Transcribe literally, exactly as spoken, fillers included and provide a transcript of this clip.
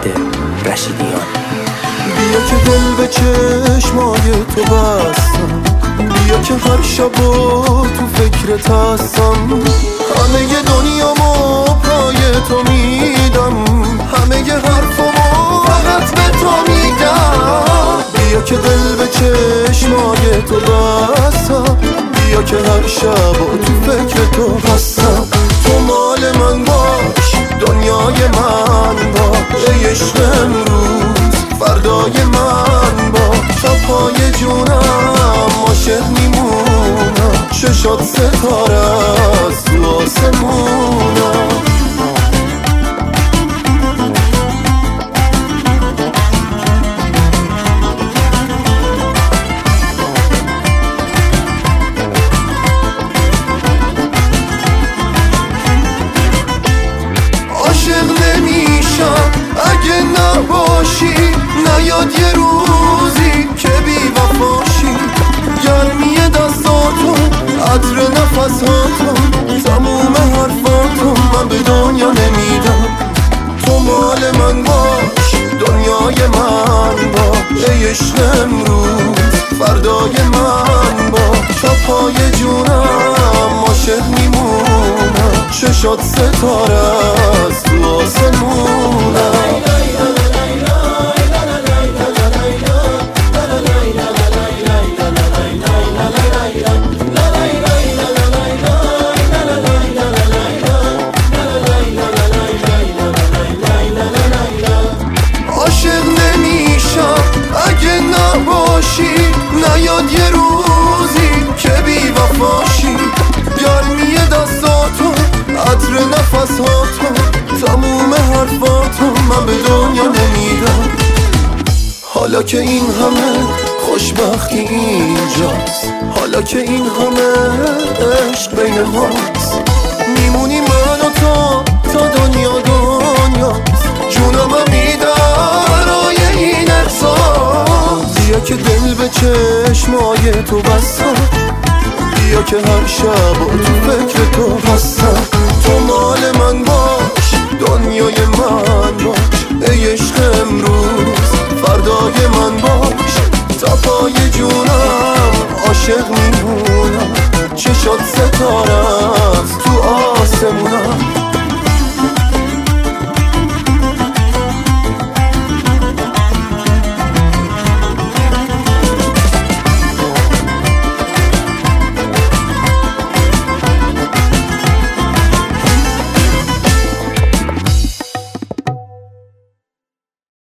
رشیدیان. بیا که دل به چشمای تو بستم، بیا که هر شب و تو فکرت هستم. همه دنیامو پای تو میدم، همه حرفمو فقط به تو میگم. بیا که دل به چشمای تو بستم، بیا که هر شب و تو فکر تو هستم. تو مال من باش، دنیای من باش، ای عشق امروز فردای من باش. تا پای جونم عاشق میمونم، چشات ستاره است تو آسمونم. اگه نباشی نیاد یه روزی که بی وفاشی. گرمی دستاتون، عطر نفساتون، تموم حرفاتون من به دنیا نمیدم. تو مال من باش، دنیای من باش، ای عشق امروز فردای من باش. تا پای جونم عاشق میمونم، چشات ستاره است تو آسمونم. اگه نباشی نیاد یه روزی که بی وفاشی. گرمی دستاتون، عطر نفساتون، تموم حرفاتون من به دنیا نمیدم. حالا که این همه خوشبختی اینجاست، حالا که این همه عشق بین ماست، میمونی من و تو تا دنیا دنیاست. جونم میدم برای این احساس. بیا که دل به چشمای تو بستم، بیا که هر شب و تو فکر تو هستم. تو مال من باش، دنیای من باش، ای عشق امروز فردای من باش. تا پای جونم عاشق میمونم، چشات ستاره